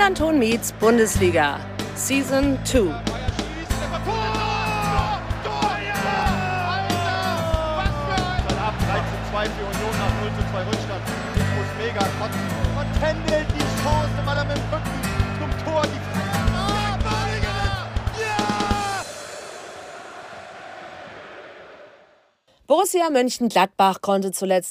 Millanton meets Bundesliga, Season 2. Für Union nach 0:2 Rückstand. Ich muss mega kotzen. Und Tendel die Chance, weil er mit dem Rücken zum Tor die Borussia Mönchengladbach konnte zuletzt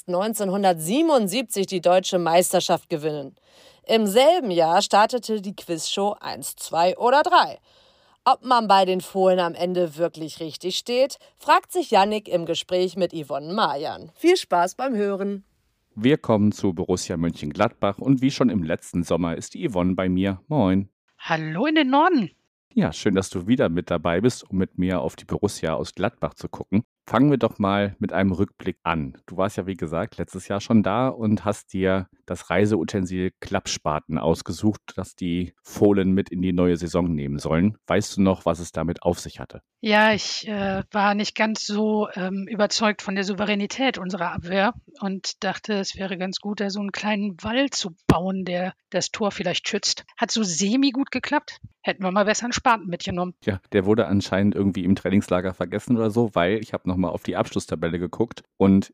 1977 die deutsche Meisterschaft gewinnen. Im selben Jahr startete die Quizshow 1, 2 oder 3. Ob man bei den Fohlen am Ende wirklich richtig steht, fragt sich Yannick im Gespräch mit Yvonne Majan. Viel Spaß beim Hören. Wir kommen zu Borussia Mönchengladbach und wie schon im letzten Sommer ist die Yvonne bei mir. Moin. Hallo in den Norden. Ja, schön, dass du wieder mit dabei bist, um mit mir auf die Borussia aus Gladbach zu gucken. Fangen wir doch mal mit einem Rückblick an. Du warst ja, wie gesagt, letztes Jahr schon da und hast dir das Reiseutensil Klappspaten ausgesucht, das die Fohlen mit in die neue Saison nehmen sollen. Weißt du noch, was es damit auf sich hatte? Ja, ich war nicht ganz so überzeugt von der Souveränität unserer Abwehr und dachte, es wäre ganz gut, da so einen kleinen Wall zu bauen, der das Tor vielleicht schützt. Hat so semi gut geklappt. Hätten wir mal besser einen Spaten mitgenommen. Ja, der wurde anscheinend irgendwie im Trainingslager vergessen oder so, weil ich habe nochmal auf die Abschlusstabelle geguckt und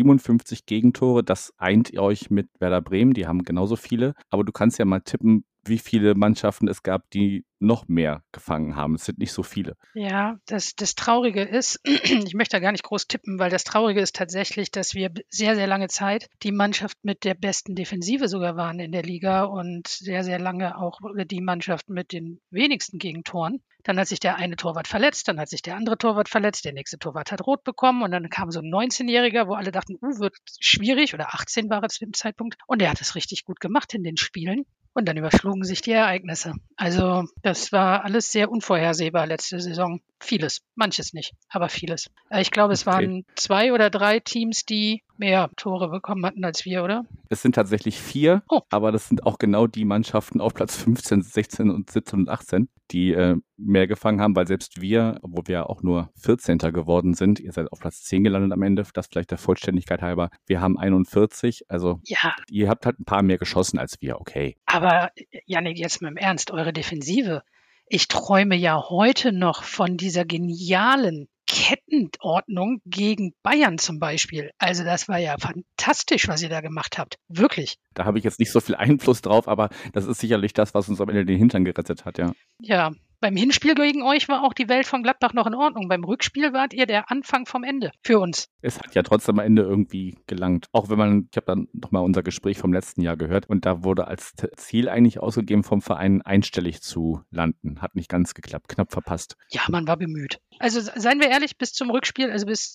57 Gegentore, das eint euch mit Werder Bremen, die haben genauso viele. Aber du kannst ja mal tippen, wie viele Mannschaften es gab, die noch mehr gefangen haben. Es sind nicht so viele. Ja, das Traurige ist, ich möchte da gar nicht groß tippen, weil das Traurige ist tatsächlich, dass wir sehr, sehr lange Zeit die Mannschaft mit der besten Defensive sogar waren in der Liga und sehr, sehr lange auch die Mannschaft mit den wenigsten Gegentoren. Dann hat sich der eine Torwart verletzt, dann hat sich der andere Torwart verletzt, der nächste Torwart hat rot bekommen und dann kam so ein 19-Jähriger, wo alle dachten, wird schwierig, oder 18 war er zu dem Zeitpunkt. Und der hat es richtig gut gemacht in den Spielen. Und dann überschlugen sich die Ereignisse. Also das war alles sehr unvorhersehbar letzte Saison. Vieles, manches nicht, aber vieles. Ich glaube, es waren 2 oder 3 Teams, die mehr Tore bekommen hatten als wir, oder? Es sind tatsächlich 4, aber das sind auch genau die Mannschaften auf Platz 15, 16 und 17 und 18, die mehr gefangen haben, weil selbst wir, obwohl wir auch nur 14. geworden sind, ihr seid auf Platz 10 gelandet am Ende, das vielleicht der Vollständigkeit halber. Wir haben 41, also ja. Ihr habt halt ein paar mehr geschossen als wir, okay. Aber Yannick, jetzt mal im Ernst, eure Defensive. Ich träume ja heute noch von dieser genialen Kettenordnung gegen Bayern zum Beispiel. Also das war ja fantastisch, was ihr da gemacht habt. Wirklich. Da habe ich jetzt nicht so viel Einfluss drauf, aber das ist sicherlich das, was uns am Ende den Hintern gerettet hat, ja. Ja. Beim Hinspiel gegen euch war auch die Welt von Gladbach noch in Ordnung. Beim Rückspiel wart ihr der Anfang vom Ende für uns. Es hat ja trotzdem am Ende irgendwie gelangt. Auch wenn ich habe dann nochmal unser Gespräch vom letzten Jahr gehört und da wurde als Ziel eigentlich ausgegeben vom Verein einstellig zu landen. Hat nicht ganz geklappt, knapp verpasst. Ja, man war bemüht. Also seien wir ehrlich, bis zum Rückspiel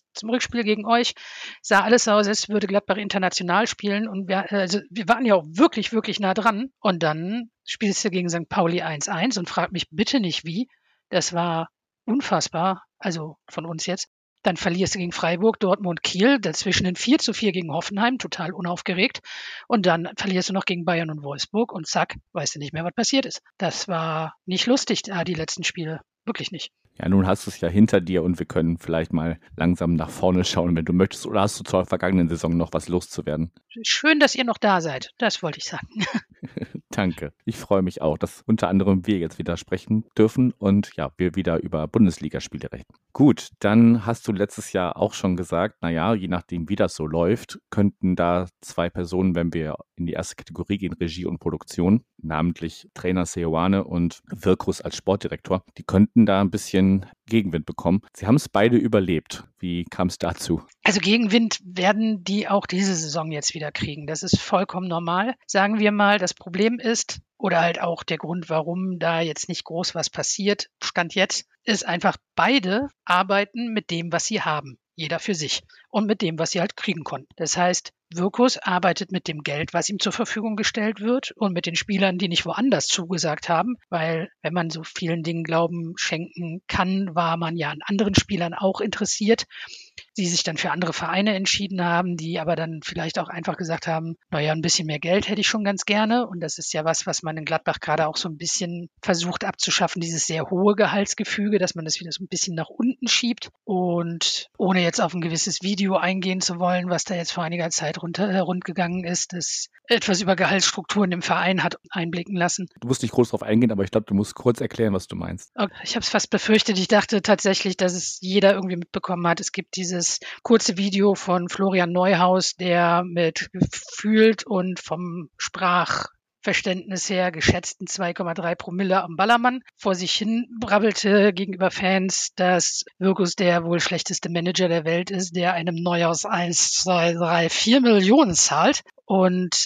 gegen euch sah alles aus, als würde Gladbach international spielen und wir waren ja auch wirklich, wirklich nah dran und dann spielst du gegen St. Pauli 1-1 und frag mich bitte nicht wie. Das war unfassbar, also von uns jetzt. Dann verlierst du gegen Freiburg, Dortmund, Kiel, dazwischen ein 4:4 gegen Hoffenheim, total unaufgeregt. Und dann verlierst du noch gegen Bayern und Wolfsburg und zack, weißt du nicht mehr, was passiert ist. Das war nicht lustig, die letzten Spiele. Wirklich nicht. Ja, nun hast du es ja hinter dir und wir können vielleicht mal langsam nach vorne schauen, wenn du möchtest. Oder hast du zur vergangenen Saison noch was loszuwerden? Schön, dass ihr noch da seid. Das wollte ich sagen. Danke. Ich freue mich auch, dass unter anderem wir jetzt wieder sprechen dürfen und ja, wir wieder über Bundesligaspiele reden. Gut, dann hast du letztes Jahr auch schon gesagt, naja, je nachdem wie das so läuft, könnten da 2 Personen, wenn wir in die erste Kategorie gehen, Regie und Produktion, namentlich Trainer Seoane und Wirkus als Sportdirektor, die könnten da ein bisschen Gegenwind bekommen. Sie haben es beide überlebt. Wie kam es dazu? Also Gegenwind werden die auch diese Saison jetzt wieder kriegen. Das ist vollkommen normal. Sagen wir mal, das Problem ist, oder halt auch der Grund, warum da jetzt nicht groß was passiert, Stand jetzt, ist einfach, beide arbeiten mit dem, was sie haben. Jeder für sich und mit dem, was sie halt kriegen konnten. Das heißt, Wirkus arbeitet mit dem Geld, was ihm zur Verfügung gestellt wird und mit den Spielern, die nicht woanders zugesagt haben, weil wenn man so vielen Dingen Glauben schenken kann, war man ja an anderen Spielern auch interessiert. die sich dann für andere Vereine entschieden haben, die aber dann vielleicht auch einfach gesagt haben, naja, ein bisschen mehr Geld hätte ich schon ganz gerne. Und das ist ja was man in Gladbach gerade auch so ein bisschen versucht abzuschaffen, dieses sehr hohe Gehaltsgefüge, dass man das wieder so ein bisschen nach unten schiebt. Und ohne jetzt auf ein gewisses Video eingehen zu wollen, was da jetzt vor einiger Zeit rundgegangen ist, das etwas über Gehaltsstrukturen im Verein hat einblicken lassen. Du musst nicht groß drauf eingehen, aber ich glaube, du musst kurz erklären, was du meinst. Okay. Ich habe es fast befürchtet. Ich dachte tatsächlich, dass es jeder irgendwie mitbekommen hat. Es gibt dieses kurze Video von Florian Neuhaus, der mit gefühlt und vom Sprachverständnis her geschätzten 2,3 Promille am Ballermann vor sich hin brabbelte gegenüber Fans, dass Wirkus der wohl schlechteste Manager der Welt ist, der einem Neuhaus 1, 2, 3, 4 Millionen zahlt. Und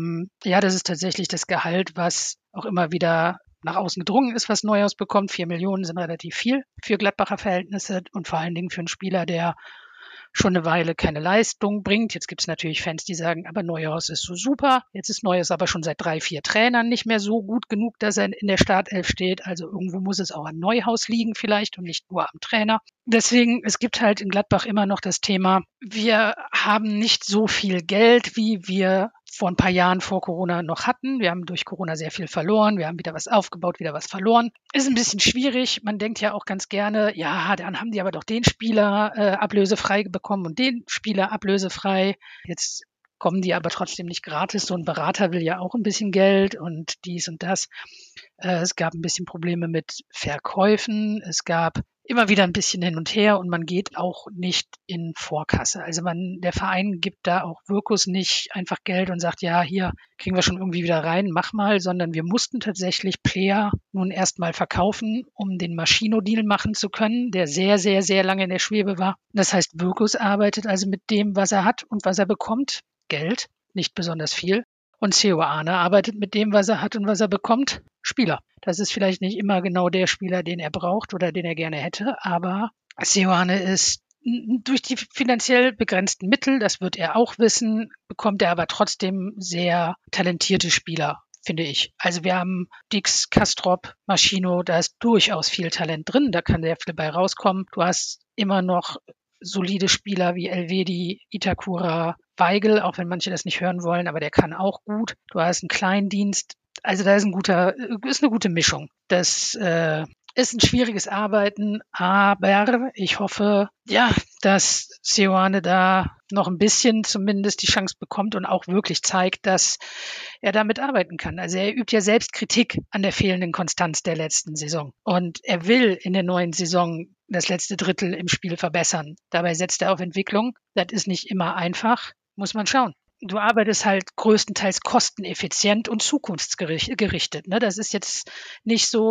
das ist tatsächlich das Gehalt, was auch immer wieder nach außen gedrungen ist, was Neuhaus bekommt. 4 Millionen sind relativ viel für Gladbacher Verhältnisse und vor allen Dingen für einen Spieler, der schon eine Weile keine Leistung bringt. Jetzt gibt es natürlich Fans, die sagen, aber Neuhaus ist so super. Jetzt ist Neuhaus aber schon seit 3, 4 Trainern nicht mehr so gut genug, dass er in der Startelf steht. Also irgendwo muss es auch an Neuhaus liegen vielleicht und nicht nur am Trainer. Deswegen, es gibt halt in Gladbach immer noch das Thema, wir haben nicht so viel Geld, wie wir vor ein paar Jahren vor Corona noch hatten. Wir haben durch Corona sehr viel verloren. Wir haben wieder was aufgebaut, wieder was verloren. Ist ein bisschen schwierig. Man denkt ja auch ganz gerne, ja, dann haben die aber doch den Spieler ablösefrei bekommen und den Spieler ablösefrei. Jetzt kommen die aber trotzdem nicht gratis. So ein Berater will ja auch ein bisschen Geld und dies und das. Es gab ein bisschen Probleme mit Verkäufen. Es gab immer wieder ein bisschen hin und her und man geht auch nicht in Vorkasse. Also der Verein gibt da auch Wirkus nicht einfach Geld und sagt, ja, hier kriegen wir schon irgendwie wieder rein, mach mal, sondern wir mussten tatsächlich Player nun erstmal verkaufen, um den Maschino-Deal machen zu können, der sehr, sehr, sehr lange in der Schwebe war. Das heißt, Wirkus arbeitet also mit dem, was er hat und was er bekommt, Geld, nicht besonders viel. Und Seoane arbeitet mit dem, was er hat und was er bekommt, Spieler. Das ist vielleicht nicht immer genau der Spieler, den er braucht oder den er gerne hätte, aber Seoane ist durch die finanziell begrenzten Mittel, das wird er auch wissen, bekommt er aber trotzdem sehr talentierte Spieler, finde ich. Also wir haben Dix, Kastrop, Maschino, da ist durchaus viel Talent drin, da kann sehr viel bei rauskommen. Du hast immer noch solide Spieler wie Elvedi, Itakura, Weigel, auch wenn manche das nicht hören wollen, aber der kann auch gut. Du hast einen Kleindienst. Also da ist eine gute Mischung. Das ist ein schwieriges Arbeiten, aber ich hoffe, ja, dass Seoane da noch ein bisschen zumindest die Chance bekommt und auch wirklich zeigt, dass er damit arbeiten kann. Also er übt ja selbst Kritik an der fehlenden Konstanz der letzten Saison. Und er will in der neuen Saison das letzte Drittel im Spiel verbessern. Dabei setzt er auf Entwicklung. Das ist nicht immer einfach, muss man schauen. Du arbeitest halt größtenteils kosteneffizient und zukunftsgerichtet. Ne? Das ist jetzt nicht so,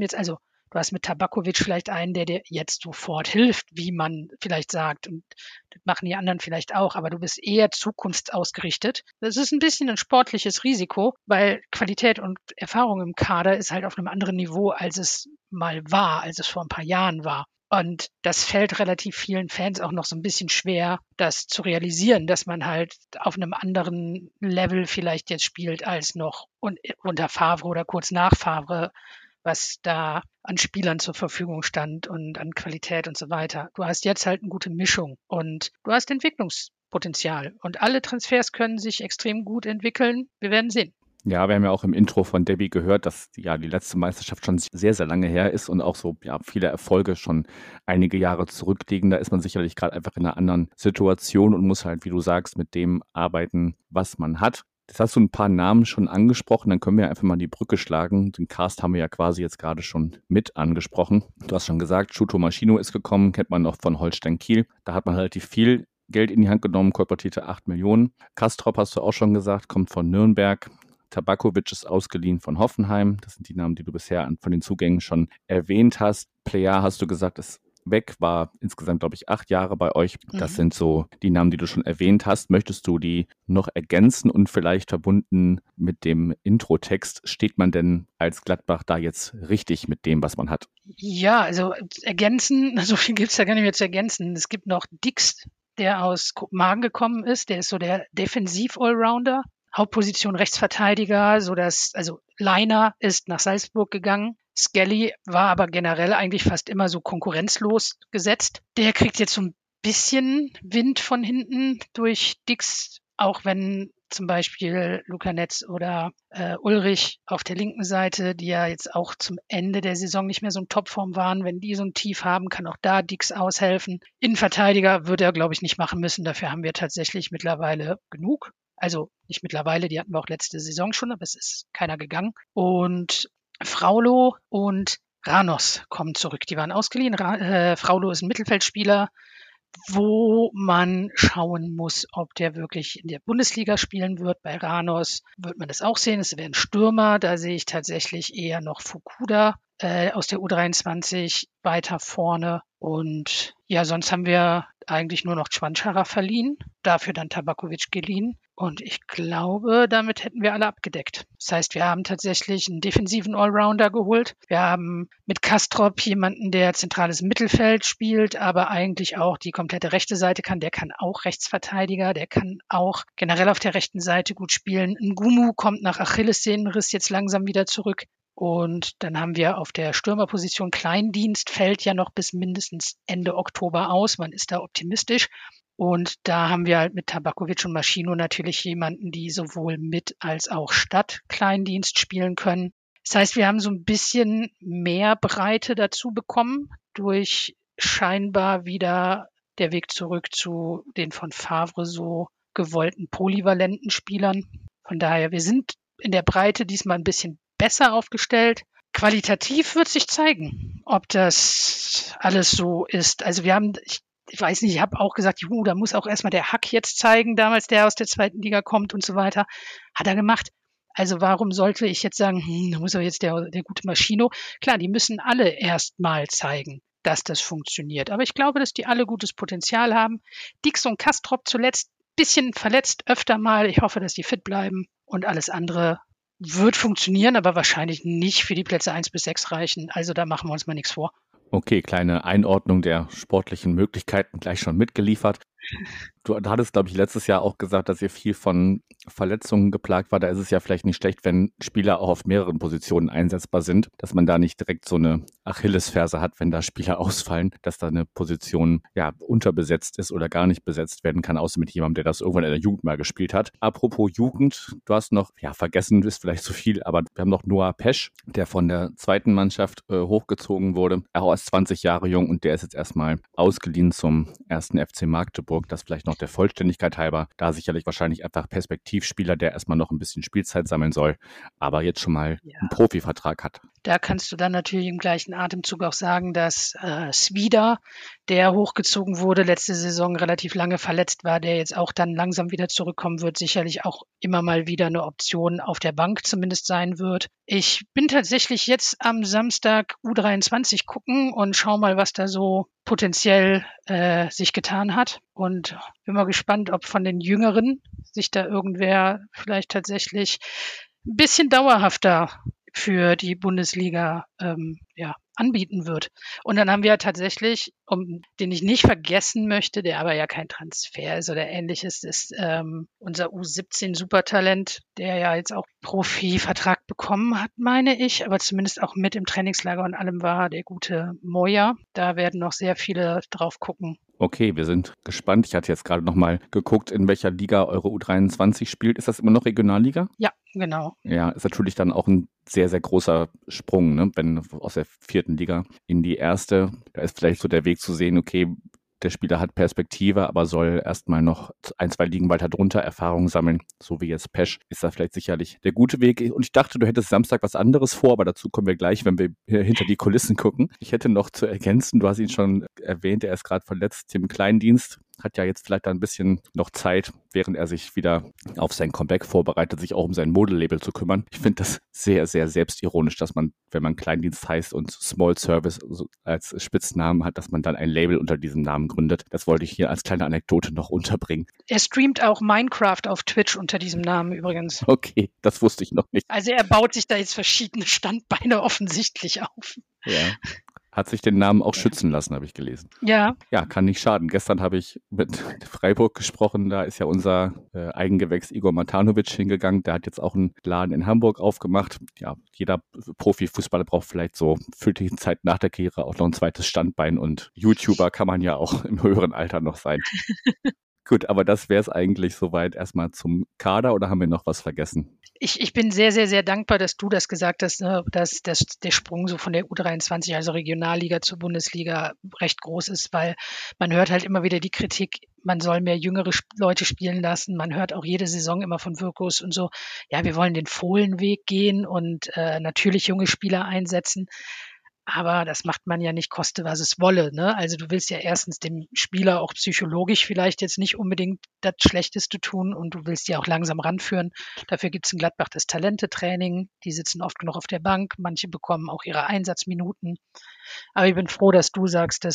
du hast mit Tabakovic vielleicht einen, der dir jetzt sofort hilft, wie man vielleicht sagt. Und das machen die anderen vielleicht auch, aber du bist eher zukunftsausgerichtet. Das ist ein bisschen ein sportliches Risiko, weil Qualität und Erfahrung im Kader ist halt auf einem anderen Niveau, als es mal war, als es vor ein paar Jahren war. Und das fällt relativ vielen Fans auch noch so ein bisschen schwer, das zu realisieren, dass man halt auf einem anderen Level vielleicht jetzt spielt als noch unter Favre oder kurz nach Favre, was da an Spielern zur Verfügung stand und an Qualität und so weiter. Du hast jetzt halt eine gute Mischung und du hast Entwicklungspotenzial. Und alle Transfers können sich extrem gut entwickeln. Wir werden sehen. Ja, wir haben ja auch im Intro von Debbie gehört, dass ja die letzte Meisterschaft schon sehr, sehr lange her ist und auch so viele Erfolge schon einige Jahre zurückliegen. Da ist man sicherlich gerade einfach in einer anderen Situation und muss halt, wie du sagst, mit dem arbeiten, was man hat. Jetzt hast du ein paar Namen schon angesprochen, dann können wir einfach mal die Brücke schlagen. Den Cast haben wir ja quasi jetzt gerade schon mit angesprochen. Du hast schon gesagt, Shuto Maschino ist gekommen, kennt man noch von Holstein Kiel. Da hat man relativ viel Geld in die Hand genommen, kolportierte 8 Millionen. Kastrop hast du auch schon gesagt, kommt von Nürnberg. Tabakovic ist ausgeliehen von Hoffenheim. Das sind die Namen, die du bisher von den Zugängen schon erwähnt hast. Plea hast du gesagt, ist weg, war insgesamt, glaube ich, 8 Jahre bei euch. Das sind so die Namen, die du schon erwähnt hast. Möchtest du die noch ergänzen und vielleicht verbunden mit dem Introtext, steht man denn als Gladbach da jetzt richtig mit dem, was man hat? Ja, also ergänzen, so viel gibt es ja gar nicht mehr zu ergänzen. Es gibt noch Dix, der aus Kopenhagen gekommen ist. Der ist so der Defensiv-Allrounder. Hauptposition Rechtsverteidiger, Leiner ist nach Salzburg gegangen. Skelly war aber generell eigentlich fast immer so konkurrenzlos gesetzt. Der kriegt jetzt so ein bisschen Wind von hinten durch Dix, auch wenn zum Beispiel Luca Netz oder Ulrich auf der linken Seite, die ja jetzt auch zum Ende der Saison nicht mehr so in Topform waren. Wenn die so ein Tief haben, kann auch da Dix aushelfen. Innenverteidiger würde er, glaube ich, nicht machen müssen. Dafür haben wir tatsächlich mittlerweile genug. Also nicht mittlerweile, die hatten wir auch letzte Saison schon, aber es ist keiner gegangen. Und Fraulo und Ranos kommen zurück. Die waren ausgeliehen. Fraulo ist ein Mittelfeldspieler, wo man schauen muss, ob der wirklich in der Bundesliga spielen wird. Bei Ranos wird man das auch sehen. Es wäre ein Stürmer. Da sehe ich tatsächlich eher noch Fukuda aus der U23 weiter vorne. Und ja, sonst haben wir eigentlich nur noch Schwanschara verliehen, dafür dann Tabakovic geliehen. Und ich glaube, damit hätten wir alle abgedeckt. Das heißt, wir haben tatsächlich einen defensiven Allrounder geholt. Wir haben mit Kastrop jemanden, der zentrales Mittelfeld spielt, aber eigentlich auch die komplette rechte Seite kann. Der kann auch Rechtsverteidiger, der kann auch generell auf der rechten Seite gut spielen. Ngumu kommt nach Achillessehnenriss jetzt langsam wieder zurück. Und dann haben wir auf der Stürmerposition Kleindienst, fällt ja noch bis mindestens Ende Oktober aus. Man ist da optimistisch. Und da haben wir halt mit Tabakovic und Maschino natürlich jemanden, die sowohl mit als auch statt Kleindienst spielen können. Das heißt, wir haben so ein bisschen mehr Breite dazu bekommen durch scheinbar wieder der Weg zurück zu den von Favre so gewollten polyvalenten Spielern. Von daher, wir sind in der Breite diesmal ein bisschen besser aufgestellt. Qualitativ wird sich zeigen, ob das alles so ist. Also wir haben, ich weiß nicht, ich habe auch gesagt, da muss auch erstmal der Hack jetzt zeigen, damals der aus der zweiten Liga kommt und so weiter. Hat er gemacht. Also warum sollte ich jetzt sagen, da muss aber jetzt der gute Maschino. Klar, die müssen alle erstmal zeigen, dass das funktioniert. Aber ich glaube, dass die alle gutes Potenzial haben. Dix und Kastrop zuletzt bisschen verletzt, öfter mal. Ich hoffe, dass die fit bleiben und alles andere wird funktionieren, aber wahrscheinlich nicht für die Plätze 1 bis 6 reichen. Also da machen wir uns mal nichts vor. Okay, kleine Einordnung der sportlichen Möglichkeiten gleich schon mitgeliefert. Du hattest, glaube ich, letztes Jahr auch gesagt, dass ihr viel von Verletzungen geplagt war. Da ist es ja vielleicht nicht schlecht, wenn Spieler auch auf mehreren Positionen einsetzbar sind, dass man da nicht direkt so eine Achillesferse hat, wenn da Spieler ausfallen, dass da eine Position ja unterbesetzt ist oder gar nicht besetzt werden kann, außer mit jemandem, der das irgendwann in der Jugend mal gespielt hat. Apropos Jugend, du hast noch, vergessen ist vielleicht zu viel, aber wir haben noch Noah Pesch, der von der zweiten Mannschaft hochgezogen wurde. Er ist 20 Jahre jung und der ist jetzt erstmal ausgeliehen zum 1. FC Magdeburg. Das vielleicht noch der Vollständigkeit halber. Da sicherlich wahrscheinlich einfach Perspektivspieler, der erstmal noch ein bisschen Spielzeit sammeln soll, aber jetzt schon mal einen Profivertrag hat. Da kannst du dann natürlich im gleichen Atemzug auch sagen, dass Svida, der hochgezogen wurde, letzte Saison relativ lange verletzt war, der jetzt auch dann langsam wieder zurückkommen wird, sicherlich auch immer mal wieder eine Option auf der Bank zumindest sein wird. Ich bin tatsächlich jetzt am Samstag U23 gucken und schau mal, was da so potenziell sich getan hat. Und bin mal gespannt, ob von den Jüngeren sich da irgendwer vielleicht tatsächlich ein bisschen dauerhafter für die Bundesliga anbieten wird. Und dann haben wir tatsächlich, den ich nicht vergessen möchte, der aber ja kein Transfer ist oder ähnliches, ist unser U17-Supertalent, der ja jetzt auch Profivertrag bekommen hat, meine ich, aber zumindest auch mit im Trainingslager und allem war, der gute Moya. Da werden noch sehr viele drauf gucken. Okay, wir sind gespannt. Ich hatte jetzt gerade noch mal geguckt, in welcher Liga eure U23 spielt. Ist das immer noch Regionalliga? Ja, genau. Ja, ist natürlich dann auch ein sehr, sehr großer Sprung, ne? Wenn aus der 4. Liga in die 1. Da ist vielleicht so der Weg zu sehen, okay, der Spieler hat Perspektive, aber soll erstmal noch 1, 2 Ligen weiter drunter Erfahrung sammeln, so wie jetzt Pesch, ist da vielleicht sicherlich der gute Weg. Und ich dachte, du hättest Samstag was anderes vor, aber dazu kommen wir gleich, wenn wir hinter die Kulissen gucken. Ich hätte noch zu ergänzen, du hast ihn schon erwähnt, er ist gerade verletzt, Tim Kleindienst. Hat ja jetzt vielleicht ein bisschen noch Zeit, während er sich wieder auf sein Comeback vorbereitet, sich auch um sein Modelabel zu kümmern. Ich finde das sehr, sehr selbstironisch, dass man, wenn man Kleindienst heißt und Small Service als Spitznamen hat, dass man dann ein Label unter diesem Namen gründet. Das wollte ich hier als kleine Anekdote noch unterbringen. Er streamt auch Minecraft auf Twitch unter diesem Namen übrigens. Okay, das wusste ich noch nicht. Also er baut sich da jetzt verschiedene Standbeine offensichtlich auf. Ja. Hat sich den Namen auch schützen lassen, habe ich gelesen. Ja, Ja, kann nicht schaden. Gestern habe ich mit Freiburg gesprochen. Da ist ja unser Eigengewächs Igor Matanovic hingegangen. Der hat jetzt auch einen Laden in Hamburg aufgemacht. Ja, jeder Profifußballer braucht vielleicht so für die Zeit nach der Karriere auch noch ein zweites Standbein. Und YouTuber kann man ja auch im höheren Alter noch sein. Gut, aber das wäre es eigentlich soweit erstmal zum Kader, oder haben wir noch was vergessen? ich bin sehr, sehr, sehr dankbar, dass du das gesagt hast, ne, dass der Sprung so von der U23, also Regionalliga zur Bundesliga, recht groß ist, weil man hört halt immer wieder die Kritik, man soll mehr jüngere Leute spielen lassen. Man hört auch jede Saison immer von Wirkus und so, ja, wir wollen den Fohlenweg gehen und natürlich junge Spieler einsetzen. Aber das macht man ja nicht, koste was es wolle, ne? Also du willst ja erstens dem Spieler auch psychologisch vielleicht jetzt nicht unbedingt das Schlechteste tun und du willst die auch langsam ranführen. Dafür gibt's in Gladbach das Talente-Training. Die sitzen oft genug auf der Bank. Manche bekommen auch ihre Einsatzminuten. Aber ich bin froh, dass du sagst,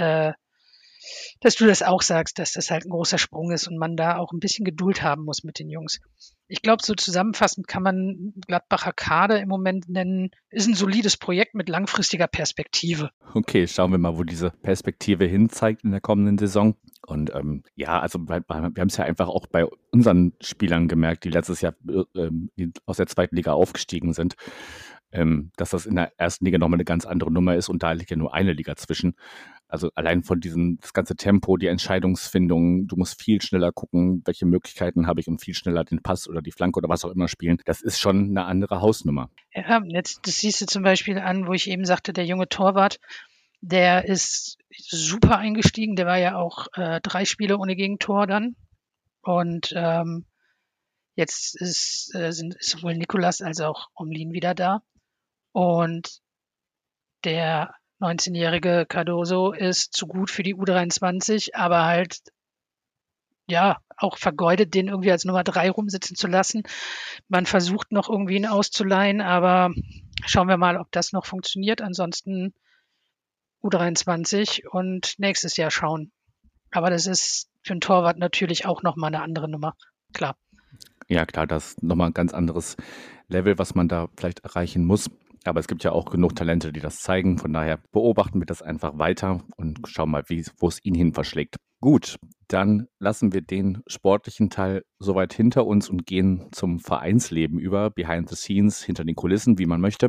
dass du das auch sagst, dass das halt ein großer Sprung ist und man da auch ein bisschen Geduld haben muss mit den Jungs. Ich glaube, so zusammenfassend kann man Gladbacher Kader im Moment nennen, ist ein solides Projekt mit langfristiger Perspektive. Okay, schauen wir mal, wo diese Perspektive hin zeigt in der kommenden Saison. Und ja, also wir haben es ja einfach auch bei unseren Spielern gemerkt, die letztes Jahr die aus der zweiten Liga aufgestiegen sind, dass das in der ersten Liga nochmal eine ganz andere Nummer ist und da liegt ja nur eine Liga zwischen. Also allein von das ganze Tempo, die Entscheidungsfindung, du musst viel schneller gucken, welche Möglichkeiten habe ich und viel schneller den Pass oder die Flanke oder was auch immer spielen. Das ist schon eine andere Hausnummer. Ja, jetzt, das siehst du zum Beispiel an, wo ich eben sagte, der junge Torwart, der ist super eingestiegen. Der war ja auch 3 Spiele ohne Gegentor dann. Und jetzt ist sowohl Nicolas als auch Omlin wieder da. Und der 19-jährige Cardoso ist zu gut für die U23, aber halt, ja, auch vergeudet, den irgendwie als Nummer 3 rumsitzen zu lassen. Man versucht noch irgendwie ihn auszuleihen, aber schauen wir mal, ob das noch funktioniert. Ansonsten U23 und nächstes Jahr schauen. Aber das ist für einen Torwart natürlich auch nochmal eine andere Nummer. Klar. Ja, klar, das ist nochmal ein ganz anderes Level, was man da vielleicht erreichen muss. Aber es gibt ja auch genug Talente, die das zeigen. Von daher beobachten wir das einfach weiter und schauen mal, wo es ihn hin verschlägt. Gut, dann lassen wir den sportlichen Teil soweit hinter uns und gehen zum Vereinsleben über, behind the scenes, hinter den Kulissen, wie man möchte.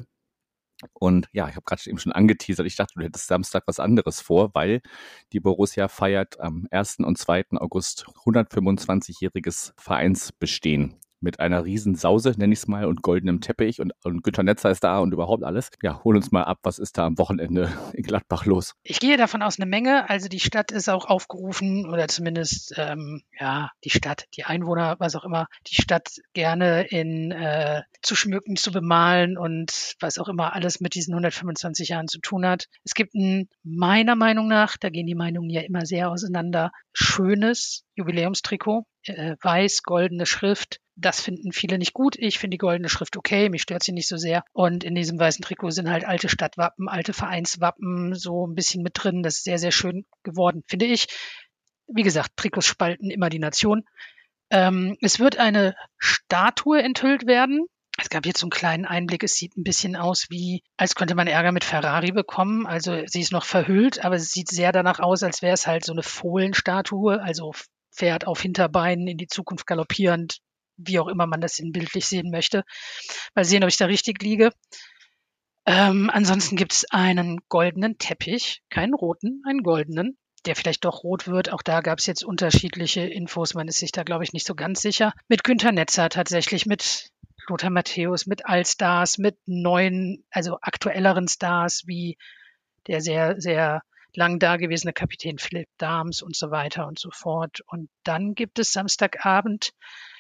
Und ja, ich habe gerade eben schon angeteasert, ich dachte, du hättest Samstag was anderes vor, weil die Borussia feiert am 1. und 2. August 125-jähriges Vereinsbestehen. Mit einer riesen Sause, nenne ich es mal, und goldenem Teppich und Günter Netzer ist da und überhaupt alles. Ja, hol uns mal ab, was ist da am Wochenende in Gladbach los? Ich gehe davon aus, eine Menge. Also die Stadt ist auch aufgerufen oder zumindest, ja, die Stadt, die Einwohner, was auch immer, die Stadt gerne zu schmücken, zu bemalen und was auch immer alles mit diesen 125 Jahren zu tun hat. Es gibt meiner Meinung nach, da gehen die Meinungen ja immer sehr auseinander, schönes Jubiläumstrikot, weiß, goldene Schrift. Das finden viele nicht gut. Ich finde die goldene Schrift okay, mich stört sie nicht so sehr. Und in diesem weißen Trikot sind halt alte Stadtwappen, alte Vereinswappen so ein bisschen mit drin. Das ist sehr, sehr schön geworden, finde ich. Wie gesagt, Trikots spalten immer die Nation. Es wird eine Statue enthüllt werden. Es gab jetzt so einen kleinen Einblick. Es sieht ein bisschen aus wie, als könnte man Ärger mit Ferrari bekommen. Also sie ist noch verhüllt, aber es sieht sehr danach aus, als wäre es halt so eine Fohlenstatue, also Pferd auf Hinterbeinen in die Zukunft galoppierend, wie auch immer man das sinnbildlich sehen möchte. Mal sehen, ob ich da richtig liege. Ansonsten gibt es einen goldenen Teppich, keinen roten, einen goldenen, der vielleicht doch rot wird. Auch da gab es jetzt unterschiedliche Infos. Man ist sich da, glaube ich, nicht so ganz sicher. Mit Günter Netzer tatsächlich, mit Lothar Matthäus, mit Allstars, mit neuen, also aktuelleren Stars wie der sehr, sehr lang dagewesene Kapitän Philipp Dahms und so weiter und so fort. Und dann gibt es Samstagabend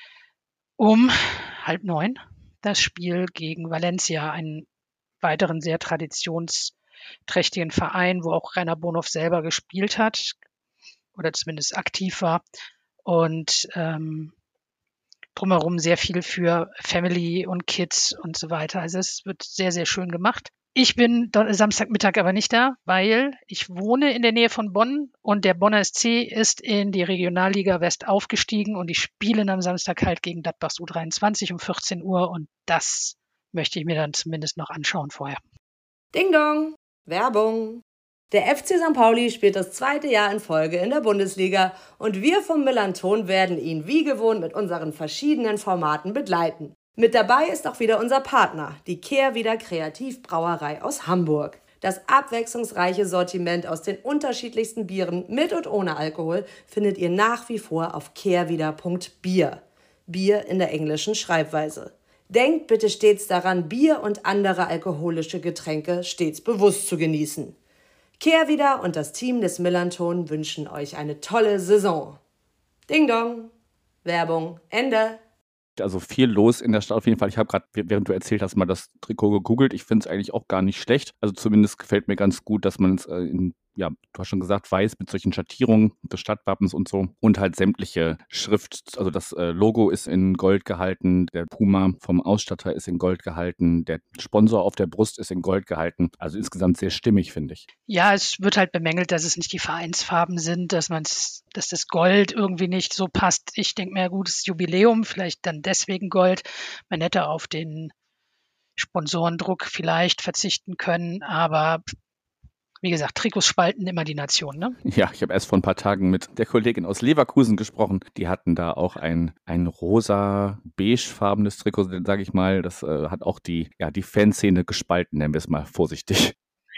um 8:30 das Spiel gegen Valencia, einen weiteren sehr traditionsträchtigen Verein, wo auch Rainer Bonhoff selber gespielt hat oder zumindest aktiv war und drumherum sehr viel für Family und Kids und so weiter. Also es wird sehr, sehr schön gemacht. Ich bin Samstagmittag aber nicht da, weil ich wohne in der Nähe von Bonn und der Bonner SC ist in die Regionalliga West aufgestiegen und die spielen am Samstag halt gegen Gladbachs U23 um 14 Uhr und das möchte ich mir dann zumindest noch anschauen vorher. Ding Dong, Werbung. Der FC St. Pauli spielt das 2. Jahr in Folge in der Bundesliga und wir vom Millanton werden ihn wie gewohnt mit unseren verschiedenen Formaten begleiten. Mit dabei ist auch wieder unser Partner, die Kehrwieder Kreativbrauerei aus Hamburg. Das abwechslungsreiche Sortiment aus den unterschiedlichsten Bieren mit und ohne Alkohol findet ihr nach wie vor auf kehrwieder.bier. Bier in der englischen Schreibweise. Denkt bitte stets daran, Bier und andere alkoholische Getränke stets bewusst zu genießen. Kehrwieder und das Team des Millanton wünschen euch eine tolle Saison. Ding Dong. Werbung Ende. Also viel los in der Stadt auf jeden Fall. Ich habe gerade, während du erzählt hast, mal das Trikot gegoogelt. Ich finde es eigentlich auch gar nicht schlecht. Also zumindest gefällt mir ganz gut, dass man es du hast schon gesagt, weiß mit solchen Schattierungen des Stadtwappens und so. Und halt sämtliche Schrift, also das Logo ist in Gold gehalten, der Puma vom Ausstatter ist in Gold gehalten, der Sponsor auf der Brust ist in Gold gehalten. Also insgesamt sehr stimmig, finde ich. Ja, es wird halt bemängelt, dass es nicht die Vereinsfarben sind, dass das Gold irgendwie nicht so passt. Ich denke mir, gut, das Jubiläum, vielleicht dann deswegen Gold. Man hätte auf den Sponsorendruck vielleicht verzichten können, aber wie gesagt, Trikots spalten immer die Nation, ne? Ja, ich habe erst vor ein paar Tagen mit der Kollegin aus Leverkusen gesprochen. Die hatten da auch ein rosa-beigefarbenes Trikot, sage ich mal. Das hat auch die Fanszene gespalten, nennen wir es mal vorsichtig.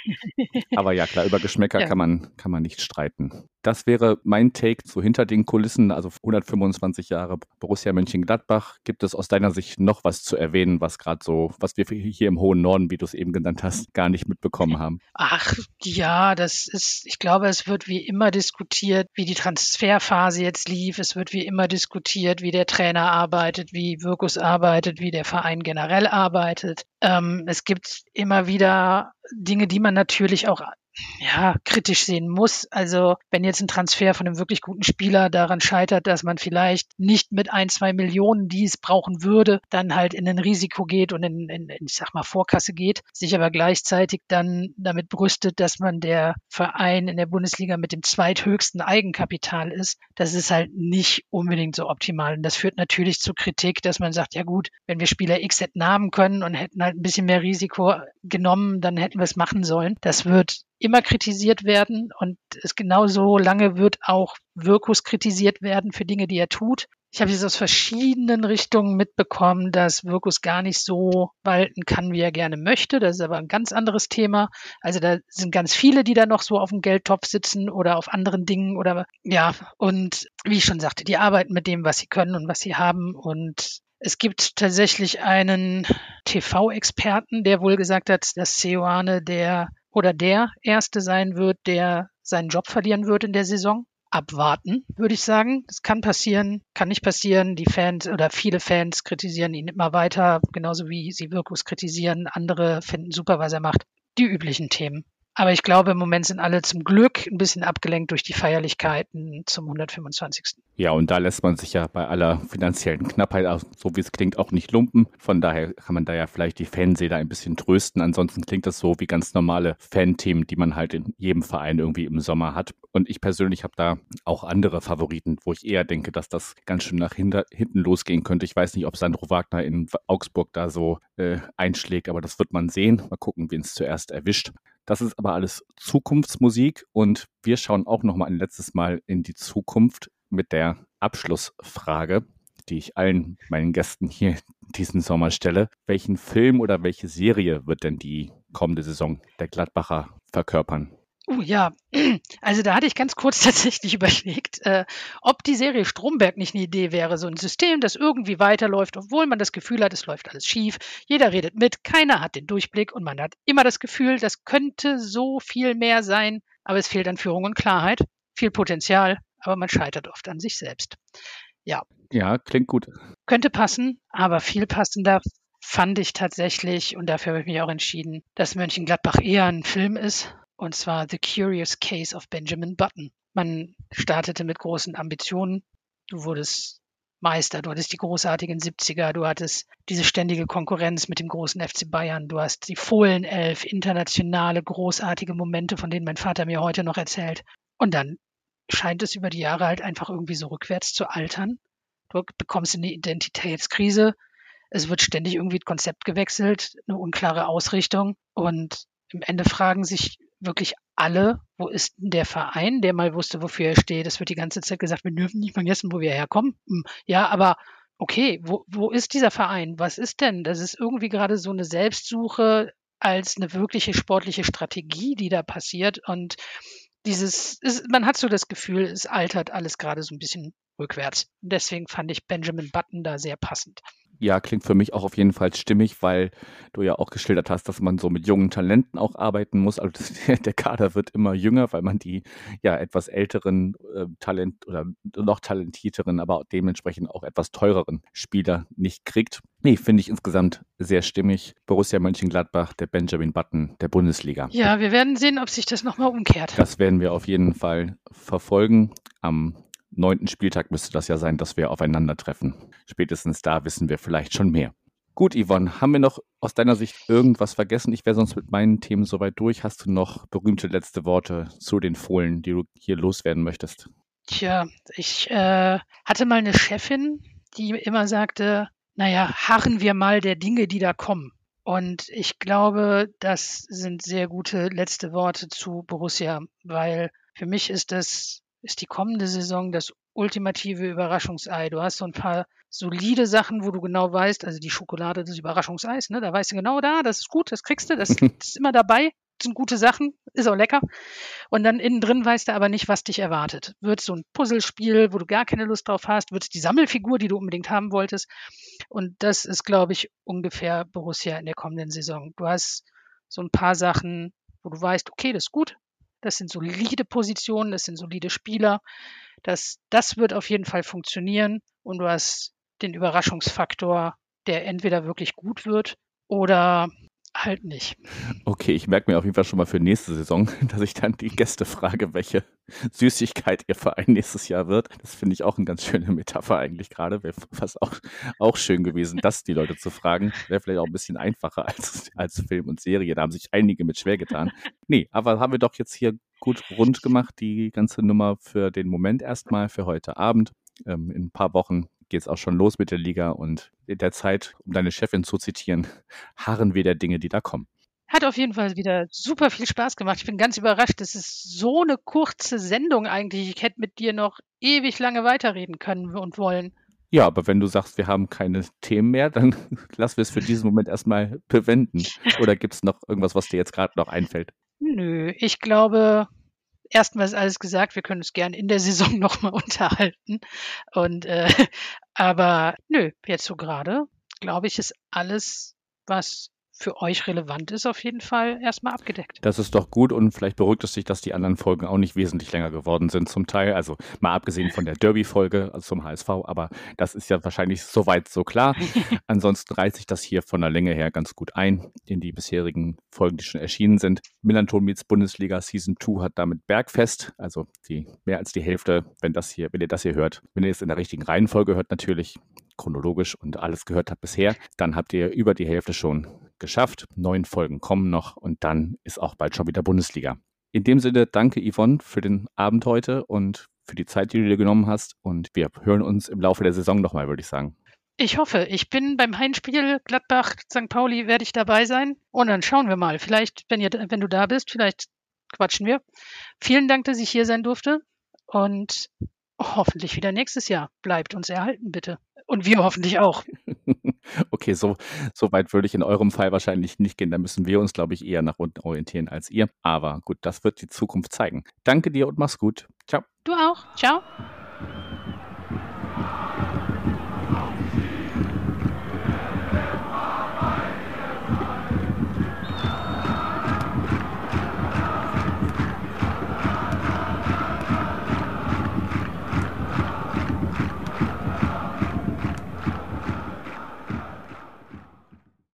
Aber ja, klar, über Geschmäcker kann man nicht streiten. Das wäre mein Take so hinter den Kulissen, also 125 Jahre Borussia Mönchengladbach. Gibt es aus deiner Sicht noch was zu erwähnen, was wir hier im hohen Norden, wie du es eben genannt hast, gar nicht mitbekommen haben? Ach ja, ich glaube, es wird wie immer diskutiert, wie die Transferphase jetzt lief. Es wird wie immer diskutiert, wie der Trainer arbeitet, wie Wirkus arbeitet, wie der Verein generell arbeitet. Es gibt immer wieder Dinge, die man natürlich auch kritisch sehen muss. Also wenn jetzt ein Transfer von einem wirklich guten Spieler daran scheitert, dass man vielleicht nicht mit 1-2 Millionen, die es brauchen würde, dann halt in ein Risiko geht und in ich sag mal, Vorkasse geht, sich aber gleichzeitig dann damit brüstet, dass man der Verein in der Bundesliga mit dem zweithöchsten Eigenkapital ist, das ist halt nicht unbedingt so optimal. Und das führt natürlich zu Kritik, dass man sagt, ja gut, wenn wir Spieler X hätten haben können und hätten halt ein bisschen mehr Risiko genommen, dann hätten wir es machen sollen. Das wird immer kritisiert werden und es genauso lange wird auch Wirkus kritisiert werden für Dinge, die er tut. Ich habe jetzt aus verschiedenen Richtungen mitbekommen, dass Wirkus gar nicht so walten kann, wie er gerne möchte. Das ist aber ein ganz anderes Thema. Also da sind ganz viele, die da noch so auf dem Geldtopf sitzen oder auf anderen Dingen und wie ich schon sagte, die arbeiten mit dem, was sie können und was sie haben und es gibt tatsächlich einen TV-Experten, der wohl gesagt hat, dass Seoane der Erste sein wird, der seinen Job verlieren wird in der Saison. Abwarten, würde ich sagen. Das kann passieren, kann nicht passieren. Die Fans oder viele Fans kritisieren ihn immer weiter, genauso wie sie Wirkus kritisieren. Andere finden super, was er macht. Die üblichen Themen. Aber ich glaube, im Moment sind alle zum Glück ein bisschen abgelenkt durch die Feierlichkeiten zum 125. Ja, und da lässt man sich ja bei aller finanziellen Knappheit, so wie es klingt, auch nicht lumpen. Von daher kann man da ja vielleicht die Fanseele ein bisschen trösten. Ansonsten klingt das so wie ganz normale Fanthemen, die man halt in jedem Verein irgendwie im Sommer hat. Und ich persönlich habe da auch andere Favoriten, wo ich eher denke, dass das ganz schön nach hinten losgehen könnte. Ich weiß nicht, ob Sandro Wagner in Augsburg da so einschlägt, aber das wird man sehen. Mal gucken, wen es zuerst erwischt. Das ist aber alles Zukunftsmusik und wir schauen auch noch mal ein letztes Mal in die Zukunft mit der Abschlussfrage, die ich allen meinen Gästen hier diesen Sommer stelle. Welchen Film oder welche Serie wird denn die kommende Saison der Gladbacher verkörpern? Ja, also da hatte ich ganz kurz tatsächlich überlegt, ob die Serie Stromberg nicht eine Idee wäre. So ein System, das irgendwie weiterläuft, obwohl man das Gefühl hat, es läuft alles schief. Jeder redet mit, keiner hat den Durchblick und man hat immer das Gefühl, das könnte so viel mehr sein, aber es fehlt an Führung und Klarheit, viel Potenzial, aber man scheitert oft an sich selbst. Ja. Ja, klingt gut. Könnte passen, aber viel passender fand ich tatsächlich, und dafür habe ich mich auch entschieden, dass Mönchengladbach eher ein Film ist. Und zwar The Curious Case of Benjamin Button. Man startete mit großen Ambitionen. Du wurdest Meister, du hattest die großartigen 70er, du hattest diese ständige Konkurrenz mit dem großen FC Bayern, du hast die Fohlenelf, internationale, großartige Momente, von denen mein Vater mir heute noch erzählt. Und dann scheint es über die Jahre halt einfach irgendwie so rückwärts zu altern. Du bekommst eine Identitätskrise. Es wird ständig irgendwie das Konzept gewechselt, eine unklare Ausrichtung. Und im Ende fragen sich wirklich alle, wo ist denn der Verein, der mal wusste, wofür er steht? Es wird die ganze Zeit gesagt, wir dürfen nicht vergessen, wo wir herkommen. Ja, aber okay, wo ist dieser Verein? Was ist denn? Das ist irgendwie gerade so eine Selbstsuche als eine wirkliche sportliche Strategie, die da passiert. Und man hat so das Gefühl, es altert alles gerade so ein bisschen rückwärts. Deswegen fand ich Benjamin Button da sehr passend. Ja, klingt für mich auch auf jeden Fall stimmig, weil du ja auch geschildert hast, dass man so mit jungen Talenten auch arbeiten muss. Also der Kader wird immer jünger, weil man die ja etwas älteren Talent oder noch talentierteren, aber dementsprechend auch etwas teureren Spieler nicht kriegt. Nee, finde ich insgesamt sehr stimmig. Borussia Mönchengladbach, der Benjamin Button der Bundesliga. Ja, wir werden sehen, ob sich das nochmal umkehrt. Das werden wir auf jeden Fall verfolgen. Am 9. Spieltag müsste das ja sein, dass wir aufeinandertreffen. Spätestens da wissen wir vielleicht schon mehr. Gut, Yvonne, haben wir noch aus deiner Sicht irgendwas vergessen? Ich wäre sonst mit meinen Themen soweit durch. Hast du noch berühmte letzte Worte zu den Fohlen, die du hier loswerden möchtest? Tja, ich hatte mal eine Chefin, die immer sagte, naja, harren wir mal der Dinge, die da kommen. Und ich glaube, das sind sehr gute letzte Worte zu Borussia, weil für mich ist die kommende Saison das ultimative Überraschungsei. Du hast so ein paar solide Sachen, wo du genau weißt, also die Schokolade des Überraschungseis, ne, da weißt du genau, das ist gut, das kriegst du, das ist immer dabei, das sind gute Sachen, ist auch lecker. Und dann innen drin weißt du aber nicht, was dich erwartet. Wird es so ein Puzzlespiel, wo du gar keine Lust drauf hast? Wird es die Sammelfigur, die du unbedingt haben wolltest? Und das ist, glaube ich, ungefähr Borussia in der kommenden Saison. Du hast so ein paar Sachen, wo du weißt, okay, das ist gut. Das sind solide Positionen, das sind solide Spieler. Das wird auf jeden Fall funktionieren. Und du hast den Überraschungsfaktor, der entweder wirklich gut wird oder halt nicht. Okay, ich merke mir auf jeden Fall schon mal für nächste Saison, dass ich dann die Gäste frage, welche Süßigkeit ihr Verein nächstes Jahr wird. Das finde ich auch eine ganz schöne Metapher eigentlich gerade. Wäre fast auch schön gewesen, das die Leute zu fragen. Wäre vielleicht auch ein bisschen einfacher als Film und Serie. Da haben sich einige mit schwer getan. Nee, aber haben wir doch jetzt hier gut rund gemacht, die ganze Nummer für den Moment erstmal, für heute Abend. In ein paar Wochen geht es auch schon los mit der Liga und in der Zeit, um deine Chefin zu zitieren, harren wir der Dinge, die da kommen. Hat auf jeden Fall wieder super viel Spaß gemacht. Ich bin ganz überrascht. Das ist so eine kurze Sendung eigentlich. Ich hätte mit dir noch ewig lange weiterreden können und wollen. Ja, aber wenn du sagst, wir haben keine Themen mehr, dann lassen wir es für diesen Moment erstmal bewenden. Oder gibt es noch irgendwas, was dir jetzt gerade noch einfällt? Nö, ich glaube, erstmal ist alles gesagt. Wir können uns gern in der Saison nochmal unterhalten. Aber nö, jetzt so gerade, glaube ich, ist alles, was für euch relevant ist, auf jeden Fall erstmal abgedeckt. Das ist doch gut und vielleicht beruhigt es dich, dass die anderen Folgen auch nicht wesentlich länger geworden sind zum Teil. Also mal abgesehen von der Derby-Folge, also zum HSV, aber das ist ja wahrscheinlich soweit so klar. Ansonsten reiht sich das hier von der Länge her ganz gut ein in die bisherigen Folgen, die schon erschienen sind. Millanton meets Bundesliga Season 2 hat damit Bergfest, also mehr als die Hälfte, wenn ihr das hier hört. Wenn ihr es in der richtigen Reihenfolge hört natürlich, chronologisch und alles gehört habt bisher, dann habt ihr über die Hälfte schon geschafft. 9 Folgen kommen noch und dann ist auch bald schon wieder Bundesliga. In dem Sinne, danke Yvonne für den Abend heute und für die Zeit, die du dir genommen hast und wir hören uns im Laufe der Saison nochmal, würde ich sagen. Ich hoffe, ich bin beim Heimspiel Gladbach-St. Pauli, werde ich dabei sein und dann schauen wir mal. Vielleicht, wenn du da bist, vielleicht quatschen wir. Vielen Dank, dass ich hier sein durfte und hoffentlich wieder nächstes Jahr. Bleibt uns erhalten, bitte. Und wir hoffentlich auch. Okay, so weit würde ich in eurem Fall wahrscheinlich nicht gehen. Da müssen wir uns, glaube ich, eher nach unten orientieren als ihr. Aber gut, das wird die Zukunft zeigen. Danke dir und mach's gut. Ciao. Du auch. Ciao.